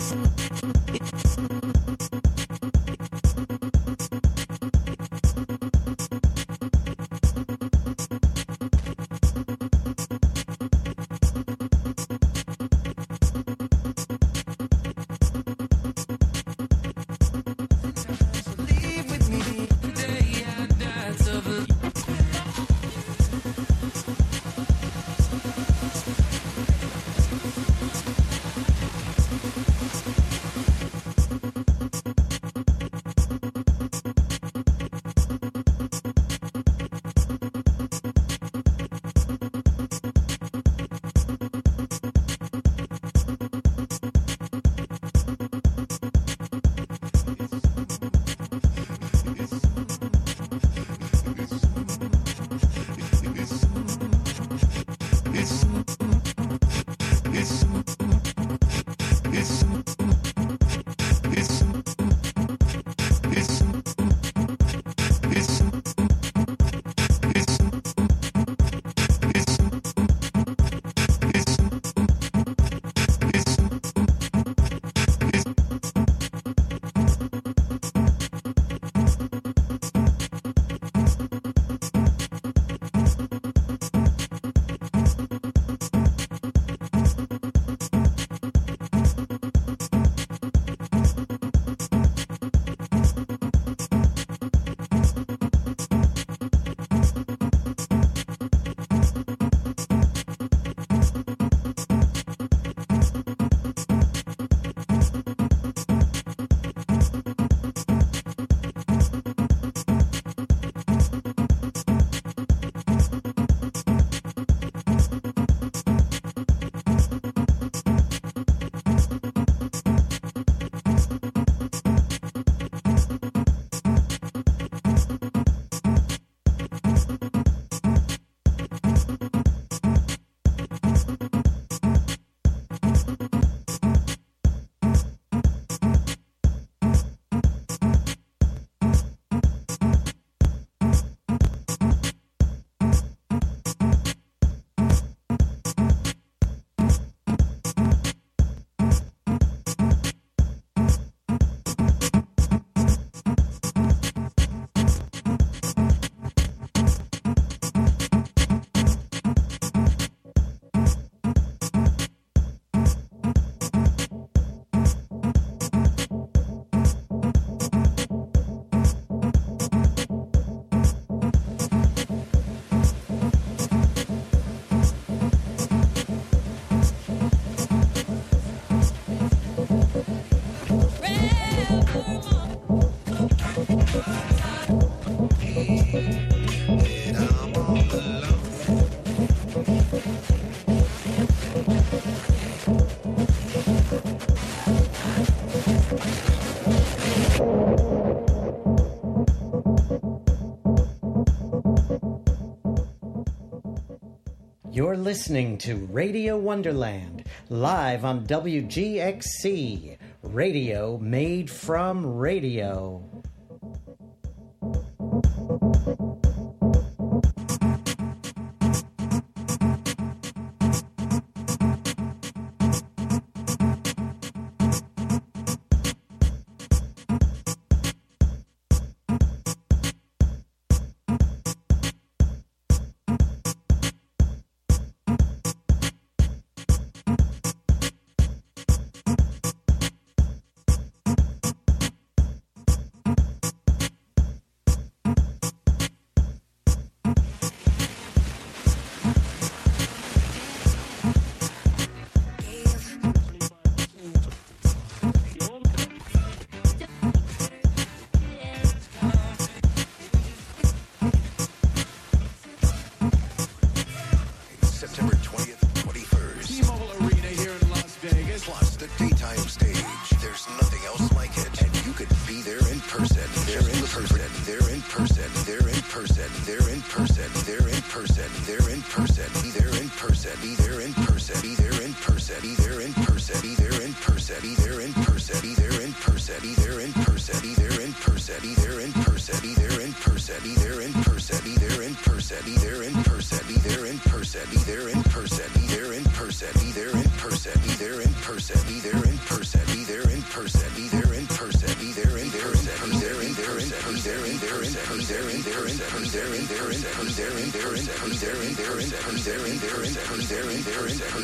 You're listening to Radio Wonderland, live on WGXC, radio made from radio. Be there in person. in person. They're in person. They're in there in there. They're in there in there. They're in there in there. They're in there in there. They're in there in there. They're in there in there. They're in there in there. They're in there in there. They're in there in there.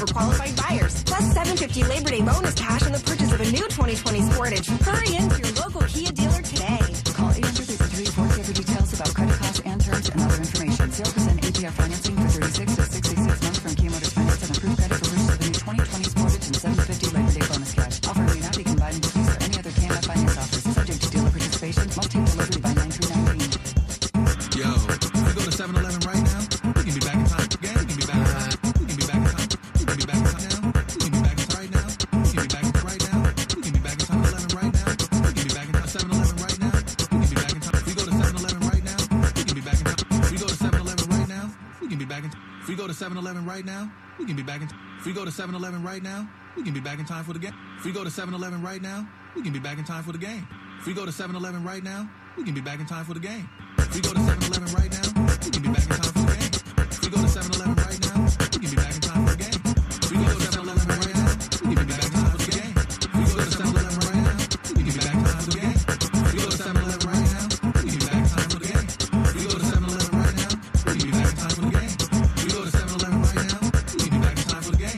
for qualified buyers. Plus $750 Labor Day bonus cash on the purchase of a new 2020 Sportage. Hurry in to your local Kia dealer today. Call 800-334 for details about credit costs and terms and other information. 0% APR financing for 36 to 66 months from Kia Motors Finance and approved credit for purchase of a new 2020 Sportage and $750 Labor Day bonus cash. Offer may not be combined with fees for any other KMF finance offers. Subject to dealer participation. Must take delivery by 9/3/19. Yo, we go to 7-Eleven right now. We can be back in time. Yeah, we can be back in time. We can be back in time. We can be back in time now. We can be back in time right now. We can be back in time right now. We can be back in time 11 right now. We can be back in time 7-Eleven right now. We can be back in time. We go to 7-Eleven right now. We can be back in time. We go to 7-Eleven right now. We can be back in time. If we go to 7-Eleven right now, we can be back in time. If we go to 7-Eleven right now, we can be back in time for the game. If we go to 7-Eleven right now, we can be back in time for the game. If we go to 7-Eleven right now, we can be back in time for the game. If we go to 7-Eleven right now, we can be back in time for the game. If we go to 7-Eleven right now, we can be back in time for the game. If we go to 7-Eleven right now, we can be back in time for the game. If we go to 7-Eleven right now, we can be back in time for the game. If we go to 7-Eleven right now, we can be back in time for the game. If we go to 7-Eleven right now, we can be back in time for the game. If we go to 7-Eleven right now, we can be back in time for the game.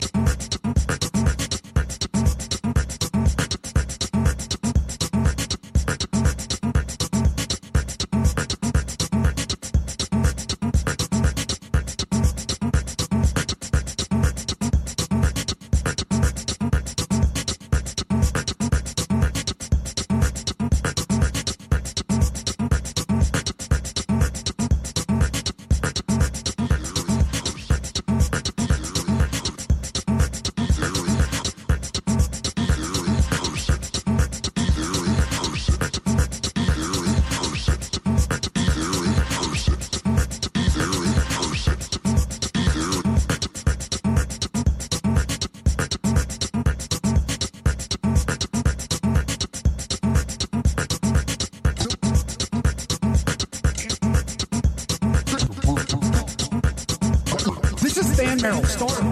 Meryl Storm.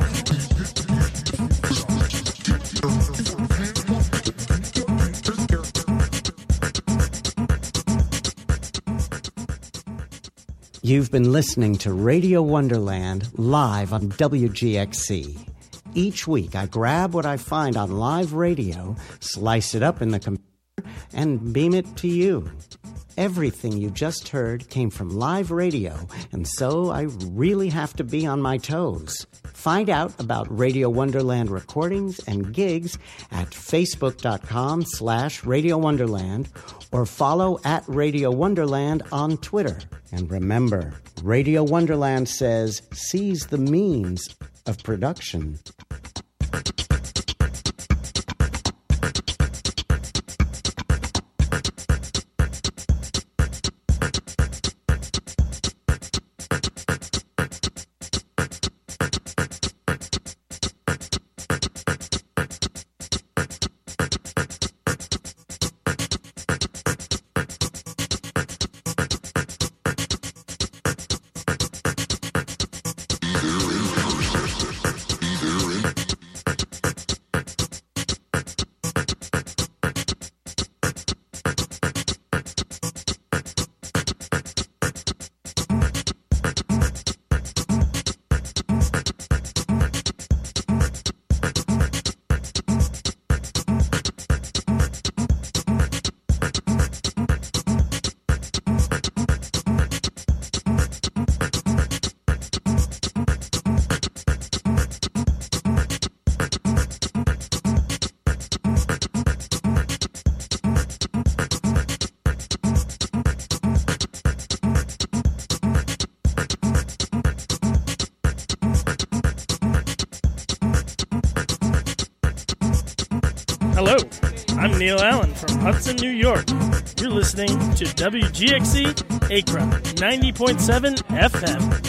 You've been listening to Radio Wonderland live on WGXC. Each week I grab what I find on live radio, slice it up in the computer, and beam it to you. Everything you just heard came from live radio, and so I really have to be on my toes. Find out about Radio Wonderland recordings and gigs at facebook.com/Radio Wonderland or follow at Radio Wonderland on Twitter. And remember, Radio Wonderland says, seize the means of production. Hello, I'm Neil Allen from Hudson, New York. You're listening to WGXC Acra 90.7 FM.